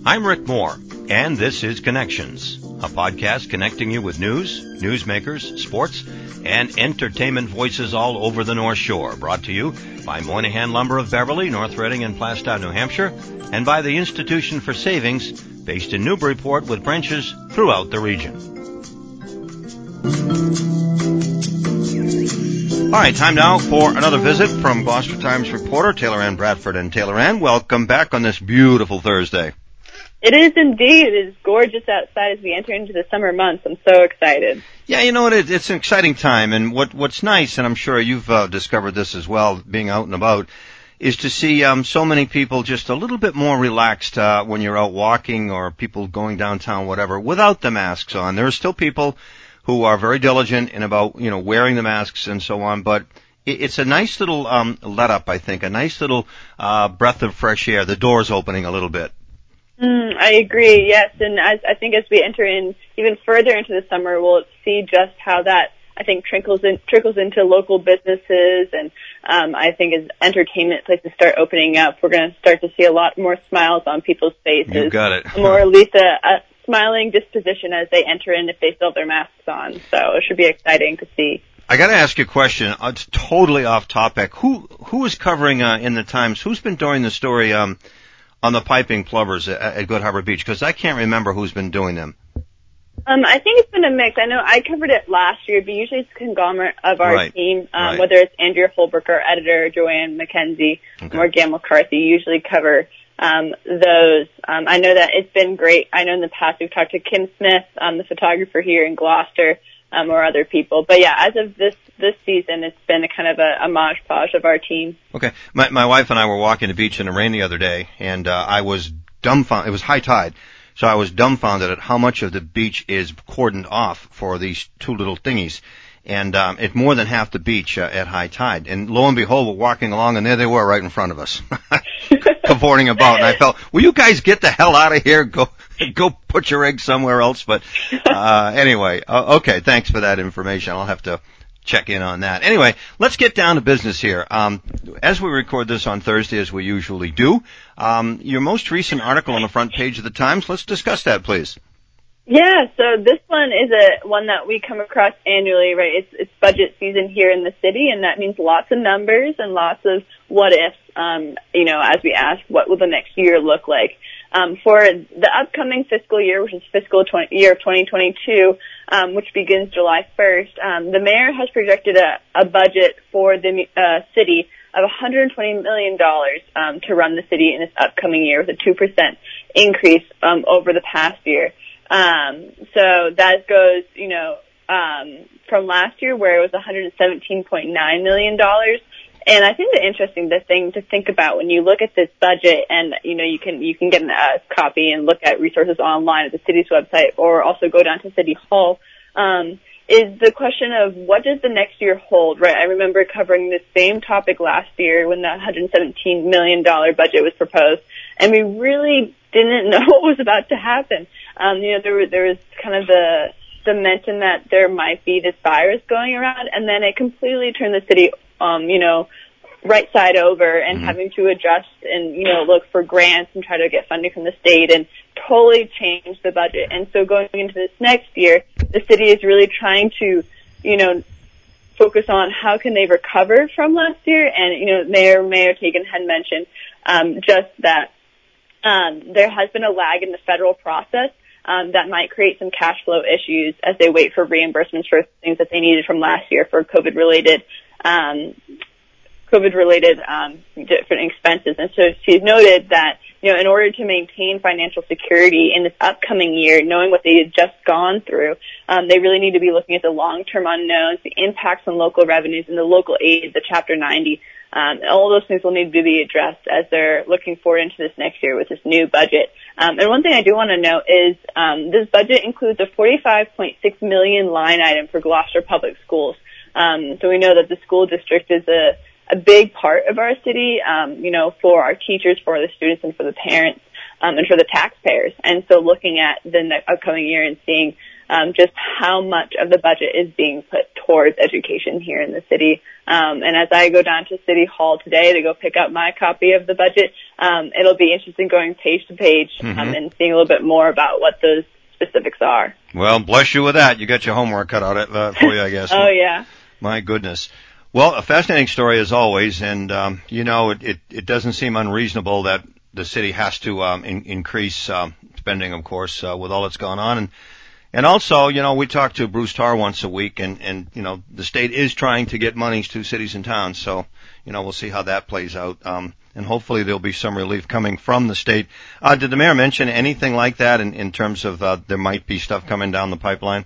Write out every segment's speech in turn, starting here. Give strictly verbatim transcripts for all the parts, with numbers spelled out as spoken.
I'm Rick Moore, and this is Connections, a podcast connecting you with news, newsmakers, sports, and entertainment voices all over the North Shore, brought to you by Moynihan Lumber of Beverly, North Reading, and Plastow, New Hampshire, and by the Institution for Savings, based in Newburyport with branches throughout the region. All right, time now for another visit from Gloucester Times reporter Taylor Ann Bradford. And Taylor Ann, welcome back on this beautiful Thursday. It is indeed. It is gorgeous outside as we enter into the summer months. I'm so excited. Yeah, you know what? It, it's an exciting time. And what what's nice, and I'm sure you've uh, discovered this as well, being out and about, is to see um, so many people just a little bit more relaxed uh, when you're out walking or people going downtown, whatever, without the masks on. There are still people who are very diligent in about, you know, wearing the masks and so on, but it, it's a nice little um, let up, I think, a nice little uh, breath of fresh air. The door's opening a little bit. Mm, I agree, yes, and as, I think as we enter in even further into the summer, we'll see just how that, I think, trickles in, trickles into local businesses, and um, I think as entertainment places start opening up, we're going to start to see a lot more smiles on people's faces. You got it. More at least a, a smiling disposition as they enter in if they still have their masks on, so it should be exciting to see. I got to ask you a question. It's totally off topic. Who who is covering uh, in the Times? Who's been doing the story um, on the piping plovers at, at Good Harbor Beach? Because I can't remember who's been doing them. Um, I think it's been a mix. I know I covered it last year, but usually it's a conglomerate of our right. team, um, right. whether it's Andrea Holbrook, our editor, Joanne McKenzie, okay. or Gail McCarthy, usually cover um, those. Um, I know that it's been great. I know in the past we've talked to Kim Smith, um, the photographer here in Gloucester, um, or other people. But yeah, as of this this season, it's been a kind of a, a modge-podge of our team. Okay. My, my wife and I were walking the beach in the rain the other day, and uh, I was dumbfounded. It was high tide. So I was dumbfounded at how much of the beach is cordoned off for these two little thingies. And um, it's more than half the beach uh, at high tide. And lo and behold, we're walking along, and there they were right in front of us, cavorting about. And I felt, will you guys get the hell out of here? Go go put your eggs somewhere else. But uh, anyway, uh, okay, thanks for that information. I'll have to check in on that. Anyway, let's get down to business here. Um, as we record this on Thursday, as we usually do, um, your most recent article on the front page of the Times, let's discuss that, please. Yeah, so this one is a one that we come across annually, right? It's it's budget season here in the city, and that means lots of numbers and lots of what ifs, um, you know, as we ask, what will the next year look like? Um, for the upcoming fiscal year, which is fiscal twenty, year of twenty twenty-two, um, which begins July first, um, the mayor has projected a, a budget for the uh, city of one hundred twenty million dollars um, to run the city in this upcoming year with a two percent increase um, over the past year. Um, so that goes, you know, um, from last year where it was one hundred seventeen point nine million dollars. And I think the interesting the thing to think about when you look at this budget, and you know you can you can get a copy and look at resources online at the city's website, or also go down to City Hall, um, is the question of what does the next year hold, right? I remember covering this same topic last year when the one hundred seventeen million dollars budget was proposed, and we really didn't know what was about to happen. Um, you know, there was, there was kind of the the mention that there might be this virus going around, and then it completely turned the city Um, you know, right side over and mm-hmm. having to adjust and, you know, look for grants and try to get funding from the state and totally change the budget. And so going into this next year, the city is really trying to, you know, focus on how can they recover from last year. And, you know, Mayor, Mayor Tagan had mentioned, um, just that, um, there has been a lag in the federal process. Um, that might create some cash flow issues as they wait for reimbursements for things that they needed from last year for COVID-related um, COVID-related um, different expenses. And so she's noted that, you know, in order to maintain financial security in this upcoming year, knowing what they had just gone through, um, they really need to be looking at the long-term unknowns, the impacts on local revenues, and the local aid, the Chapter ninety. Um, all those things will need to be addressed as they're looking forward into this next year with this new budget. Um, and one thing I do want to note is um, this budget includes a forty-five point six million dollars line item for Gloucester Public Schools. Um, so we know that the school district is a, a big part of our city, um, you know, for our teachers, for the students, and for the parents, um, and for the taxpayers. And so looking at the ne- upcoming year and seeing um, just how much of the budget is being put towards education here in the city. Um, and as I go down to City Hall today to go pick up my copy of the budget, um, it'll be interesting going page to page mm-hmm. um, and seeing a little bit more about what those specifics are. Well, bless you with that. You got your homework cut out uh, for you, I guess. Oh, yeah. My goodness. Well, a fascinating story as always, and, um, you know, it, it, it doesn't seem unreasonable that the city has to um, in, increase um, spending, of course, uh, with all that's gone on. And and also, you know, we talk to Bruce Tarr once a week, and, and, you know, the state is trying to get monies to cities and towns. So, you know, we'll see how that plays out. Um, and hopefully there'll be some relief coming from the state. Uh, did the mayor mention anything like that in, in terms of uh, there might be stuff coming down the pipeline?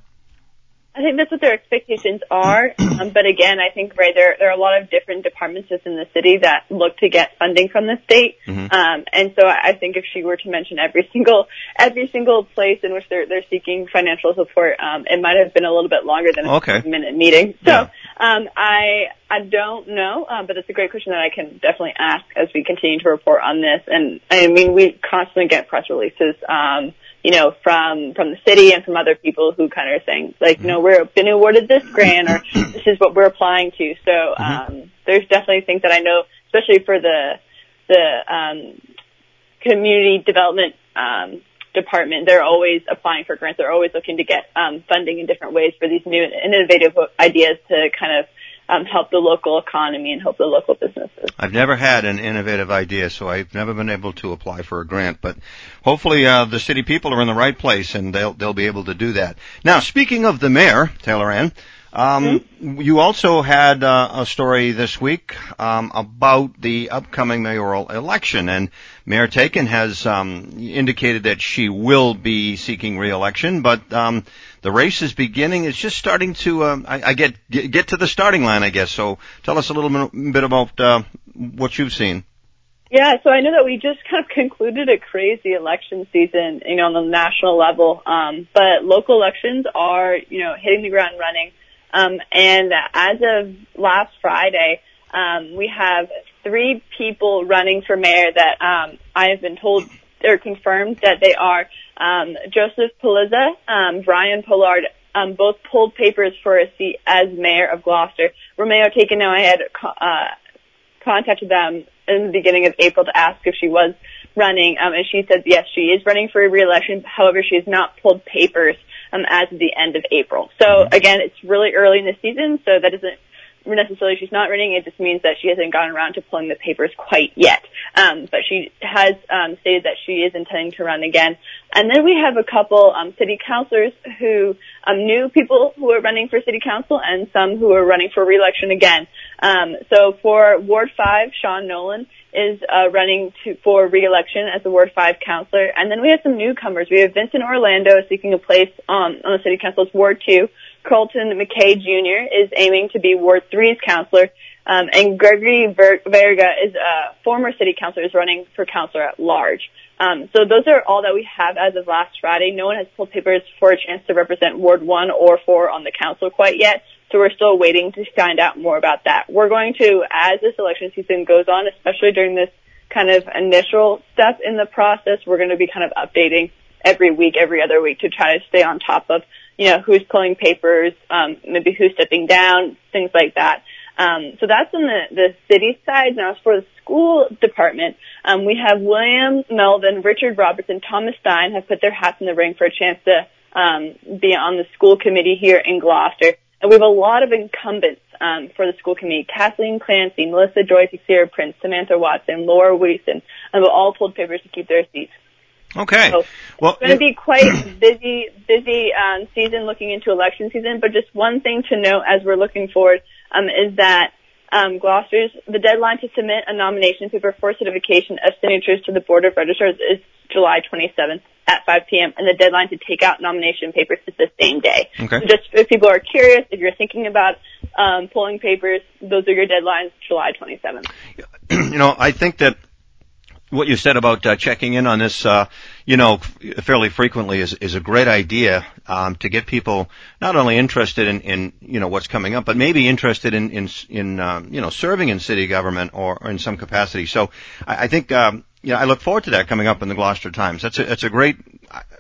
I think that's what their expectations are. Um, but again, I think, right, there, there are a lot of different departments within the city that look to get funding from the state. Mm-hmm. Um, and so I think if she were to mention every single, every single place in which they're, they're seeking financial support, um, it might have been a little bit longer than a okay. minute meeting. So, yeah. um, I, I don't know, um, but it's a great question that I can definitely ask as we continue to report on this. And I mean, we constantly get press releases, um, you know, from, from the city and from other people who kind of are saying, like, you know, we're been awarded this grant or this is what we're applying to. So, um, mm-hmm. there's definitely things that I know, especially for the, the, um, community development, um, department. They're always applying for grants. They're always looking to get, um, funding in different ways for these new and innovative ideas to kind of, Um, help the local economy and help the local businesses. I've never had an innovative idea, so I've never been able to apply for a grant. But hopefully, uh, the city people are in the right place, and they'll they'll be able to do that. Now, speaking of the mayor, Taylor Ann, um, mm-hmm. you also had uh, a story this week um, about the upcoming mayoral election, and Mayor Taken has um, indicated that she will be seeking re-election, but um, the race is beginning. It's just starting to, uh, I, I get, get get to the starting line, I guess. So tell us a little bit about uh, what you've seen. Yeah, so I know that we just kind of concluded a crazy election season, you know, on the national level. Um, but local elections are, you know, hitting the ground running. Um, and as of last Friday, um, we have three people running for mayor that um, I have been told or confirmed that they are um, Joseph Paliza, um, Brian Pollard, um, both pulled papers for a seat as mayor of Gloucester. Romeo Taken, now I had uh, contacted them in the beginning of April to ask if she was running, um, and she said yes, she is running for re-election. However, she has not pulled papers um, as of the end of April. So again, it's really early in the season, so that doesn't necessarily she's not running. It just means that she hasn't gotten around to pulling the papers quite yet. Um, but she has um, stated that she is intending to run again. And then we have a couple um, city councilors who um, new people who are running for city council and some who are running for re-election again. Um, so for Ward five, Sean Nolan is uh, running to, for re-election as a Ward five councilor. And then we have some newcomers. We have Vincent Orlando seeking a place um, on the city council's Ward two. Carlton McKay Junior is aiming to be Ward three's counselor, um, and Gregory Ver- Verga is a former city councilor, is running for counselor at large. Um, so those are all that we have as of last Friday. No one has pulled papers for a chance to represent Ward one or four on the council quite yet, so we're still waiting to find out more about that. We're going to, as this election season goes on, especially during this kind of initial step in the process, we're going to be kind of updating every week, every other week to try to stay on top of, you know, who's pulling papers, um, maybe who's stepping down, things like that. Um, so that's on the, the city side. Now, as for the school department, um, we have William Melvin, Richard Robertson, Thomas Stein have put their hats in the ring for a chance to um, be on the school committee here in Gloucester. And we have a lot of incumbents um, for the school committee. Kathleen Clancy, Melissa Joyce, Sarah Prince, Samantha Watson, Laura Wilson, and have all pulled papers to keep their seats. Okay. So well, it's going to be quite a busy, busy um, season looking into election season. But just one thing to note as we're looking forward um, is that um, Gloucester's the deadline to submit a nomination paper for certification of signatures to the Board of Registrars is July twenty-seventh at five p.m. and the deadline to take out nomination papers is the same day. Okay. So just if people are curious, if you're thinking about um, pulling papers, those are your deadlines, July twenty-seventh. You know, I think that what you said about uh, checking in on this, uh, you know, f- fairly frequently is, is a great idea um, to get people not only interested in, in, you know, what's coming up, but maybe interested in, in, in um, you know, serving in city government or, or in some capacity. So I, I think, um, you know, I look forward to that coming up in the Gloucester Times. That's a, that's a great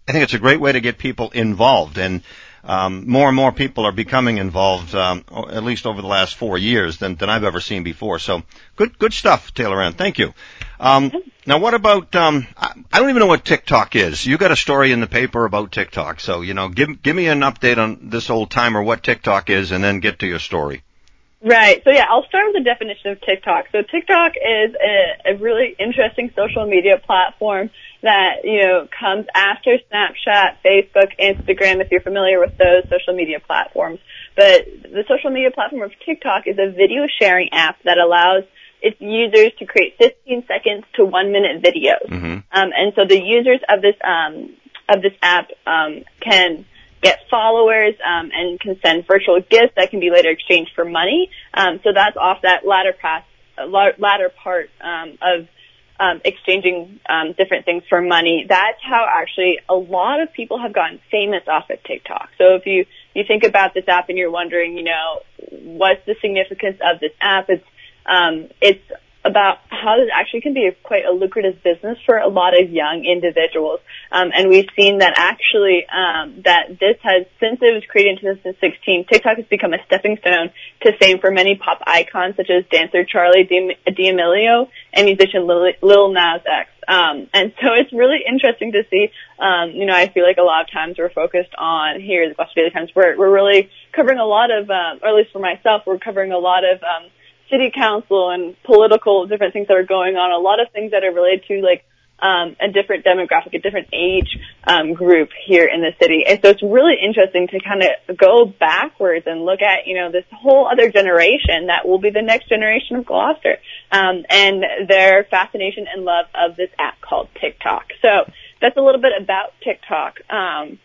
I think it's a great way to get people involved, and um, more and more people are becoming involved, um, at least over the last four years than, than I've ever seen before. So good, good stuff, Taylor Ann. Thank you. Um, now, what about? Um, I, I don't even know what TikTok is. You got a story in the paper about TikTok, so you know, give give me an update on this old timer, what TikTok is, and then get to your story. Right. So yeah, I'll start with the definition of TikTok. So TikTok is a, a really interesting social media platform that, you know, comes after Snapchat, Facebook, Instagram, if you're familiar with those social media platforms. But the social media platform of TikTok is a video sharing app that allows its users to create fifteen seconds to one minute videos. Mm-hmm. Um, and so the users of this, um, of this app, um, can get followers, um, and can send virtual gifts that can be later exchanged for money. Um, so that's off that latter path, latter part, um, of, um, exchanging, um, different things for money. That's how actually a lot of people have gotten famous off of TikTok. So if you, you think about this app and you're wondering, you know, what's the significance of this app? It's, um, it's about how this actually can be a, quite a lucrative business for a lot of young individuals. Um, and we've seen that actually, um, that this has, since it was created in two thousand sixteen, TikTok has become a stepping stone to fame for many pop icons such as dancer Charli D'Amelio and musician Lil, Lil Nas X. Um, and so it's really interesting to see, um, you know, I feel like a lot of times we're focused on here at the Gloucester Daily Times, we're, we're really covering a lot of, um, or at least for myself, we're covering a lot of, um, city council and political different things that are going on, a lot of things that are related to like um a different demographic, a different age um group here in the city. And so it's really interesting to kind of go backwards and look at, you know, this whole other generation that will be the next generation of Gloucester, um and their fascination and love of this app called TikTok. So that's a little bit about TikTok. Um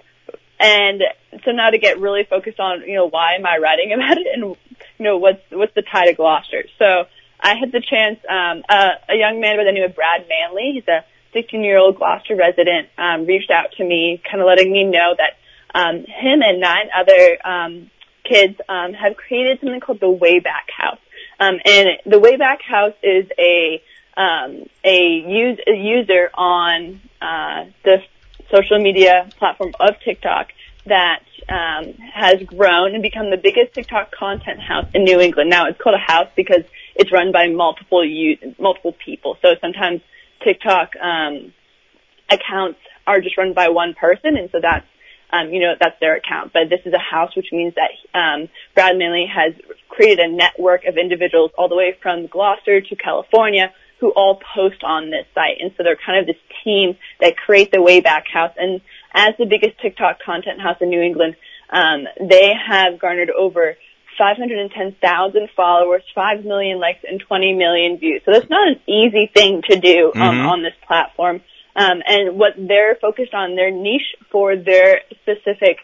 and so now to get really focused on, you know, why am I writing about it and, you know, what's, what's the tie to Gloucester? So I had the chance, um, uh, a young man by the name of Brad Manley, he's a sixteen year old Gloucester resident, um, reached out to me, kind of letting me know that, um, him and nine other, um, kids, um, have created something called the Wayback House. Um, and the Wayback House is a, um, a use, a user on, uh, the social media platform of TikTok that um, has grown and become the biggest TikTok content house in New England. Now, it's called a house because it's run by multiple use, multiple people. So sometimes TikTok um, accounts are just run by one person, and so that's um, you know that's their account. But this is a house, which means that um, Brad Manley has created a network of individuals all the way from Gloucester to California who all post on this site. And so they're kind of this team that create the Wayback House. And as the biggest TikTok content house in New England, um, they have garnered over five hundred ten thousand followers, five million likes, and twenty million views. So that's not an easy thing to do um, mm-hmm. on this platform. Um, and what they're focused on, their niche for their specific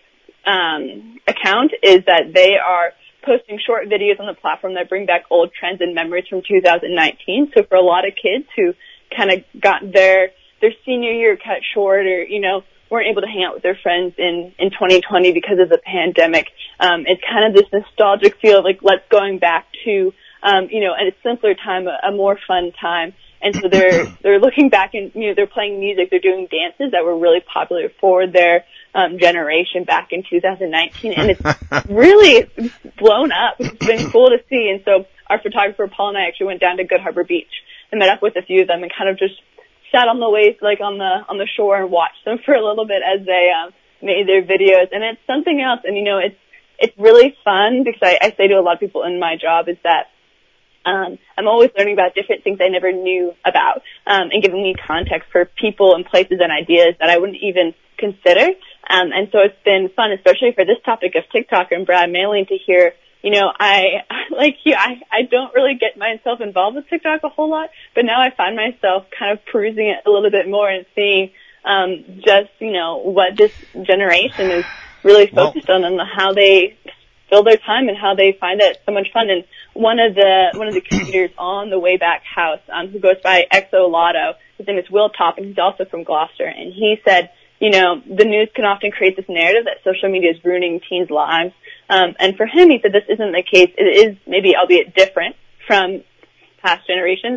um, account is that they are posting short videos on the platform that bring back old trends and memories from two thousand nineteen. So for a lot of kids who kind of got their their senior year cut short, or you know weren't able to hang out with their friends in in twenty twenty because of the pandemic, um, it's kind of this nostalgic feel of like let's going back to um, you know a simpler time, a, a more fun time. And so they're they're looking back and you know they're playing music, they're doing dances that were really popular for their um, generation back in two thousand nineteen, and it's really blown up. It's been cool to see. And so our photographer Paul and I actually went down to Good Harbor Beach and met up with a few of them and kind of just sat on the waves, like on the on the shore, and watched them for a little bit as they um, made their videos. And it's something else. And you know it's it's really fun because I, I say to a lot of people in my job is that. Um, I'm always learning about different things I never knew about, um, and giving me context for people and places and ideas that I wouldn't even consider. Um, and so it's been fun, especially for this topic of TikTok and Brad Manley, to hear, you know, I, like you, I, I don't really get myself involved with TikTok a whole lot, but now I find myself kind of perusing it a little bit more and seeing, um, just, you know, what this generation is really focused well, on and how they fill their time and how they find it so much fun. And one of the one of the creators on the Wayback House, um, who goes by Exolotto, his name is Will Top, and he's also from Gloucester. And he said, you know, the news can often create this narrative that social media is ruining teens' lives. Um, and for him, he said this isn't the case. It is maybe, albeit different from past generations,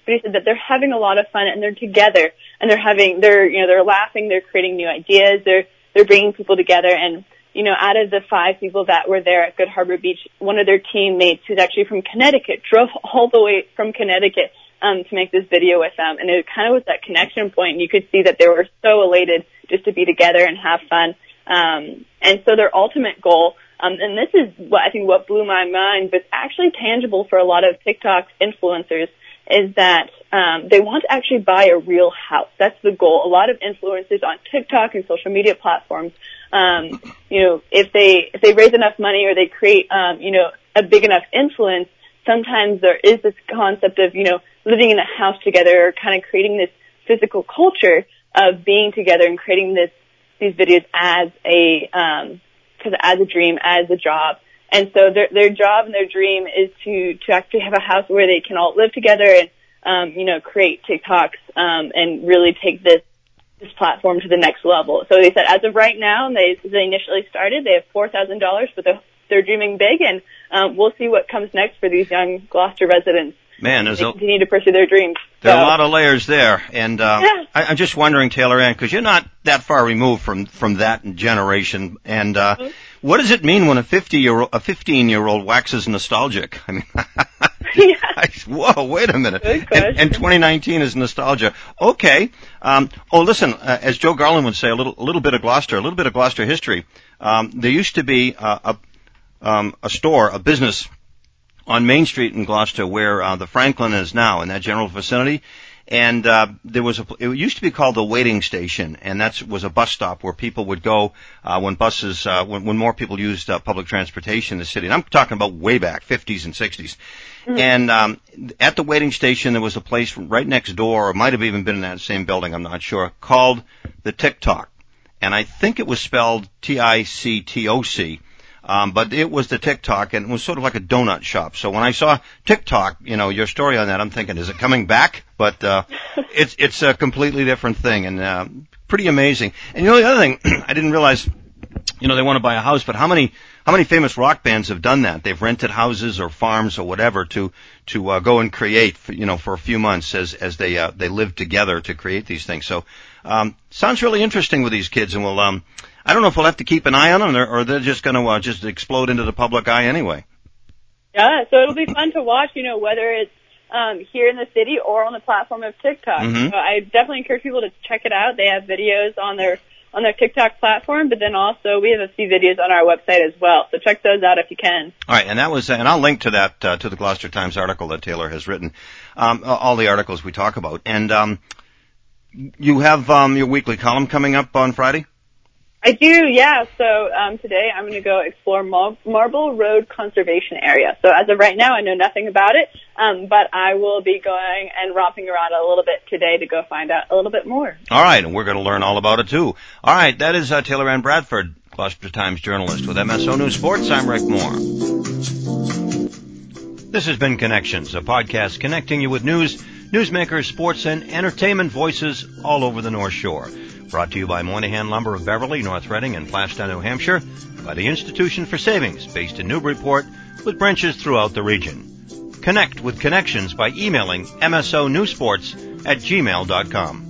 but he said that they're having a lot of fun and they're together and they're having, they're, you know, they're laughing, they're creating new ideas, they're, they're bringing people together. And, you know, out of the five people that were there at Good Harbor Beach, one of their teammates, who's actually from Connecticut, drove all the way from Connecticut um, to make this video with them. And it kind of was that connection point. And you could see that they were so elated just to be together and have fun. Um, and so their ultimate goal, um, and this is what I think what blew my mind, but actually tangible for a lot of TikTok influencers, is that um, they want to actually buy a real house. That's the goal. A lot of influencers on TikTok and social media platforms, um, you know, if they if they raise enough money or they create, um, you know, a big enough influence, sometimes there is this concept of, you know, living in a house together, or kind of creating this physical culture of being together and creating this these videos as a um, as a dream, as a job. And so their their job and their dream is to to actually have a house where they can all live together and um, you know, create TikToks um, and really take this this platform to the next level. So they said as of right now, they they initially started, they have four thousand dollars, but they're, they're dreaming big, and um, we'll see what comes next for these young Gloucester residents. Man, there's they a, continue to pursue their dreams. There so. are a lot of layers there, and uh, yeah. I, I'm just wondering, Taylor Ann, because you're not that far removed from from that generation, and uh, mm-hmm. what does it mean when a fifty year a fifteen year old waxes nostalgic? I mean, yeah. I, whoa, wait a minute, Good and, and twenty nineteen is nostalgia. Okay. Um, oh, listen, uh, as Joe Garland would say, a little a little bit of Gloucester, a little bit of Gloucester history. Um, there used to be uh, a um, a store, a business on Main Street in Gloucester, where uh, the Franklin is now, in that general vicinity. And uh, there was a, it used to be called the waiting station, and that was a bus stop where people would go uh, when buses, uh, when, when more people used uh, public transportation in the city. And I'm talking about way back, fifties and sixties. Mm-hmm. And um, at the waiting station, there was a place right next door, or might have even been in that same building, I'm not sure, called the TikTok. And I think it was spelled T I C T O C. Um, but it was the TikTok, and it was sort of like a donut shop. So when I saw TikTok, you know, your story on that, I'm thinking, is it coming back? But uh, it's it's a completely different thing, and uh, pretty amazing. And you know, the other thing, I didn't realize, you know, they want to buy a house, but how many how many famous rock bands have done that? They've rented houses or farms or whatever to to uh, go and create, for, you know, for a few months as as they uh, they live together to create these things. So um, sounds really interesting with these kids, and we'll. Um, I don't know if we'll have to keep an eye on them, or, or they're just going to uh, just explode into the public eye anyway. Yeah, so it'll be fun to watch, you know, whether it's um, here in the city or on the platform of TikTok. Mm-hmm. So I definitely encourage people to check it out. They have videos on their on their TikTok platform, but then also we have a few videos on our website as well. So check those out if you can. All right, and that was, and I'll link to that uh, to the Gloucester Times article that Taylor has written, um, all the articles we talk about, and um, you have um, your weekly column coming up on Friday. I do, yeah. So um, today I'm going to go explore Mar- Marble Road Conservation Area. So as of right now, I know nothing about it, um, but I will be going and romping around a little bit today to go find out a little bit more. All right, and we're going to learn all about it too. All right, that is uh, Taylor Ann Bradford, Gloucester Times journalist with M S O News Sports. I'm Rick Moore. This has been Connections, a podcast connecting you with news, newsmakers, sports, and entertainment voices all over the North Shore. Brought to you by Moynihan Lumber of Beverly, North Reading, and Plastown, New Hampshire, by the Institution for Savings, based in Newburyport, with branches throughout the region. Connect with Connections by emailing M S O Newsports at gmail dot com.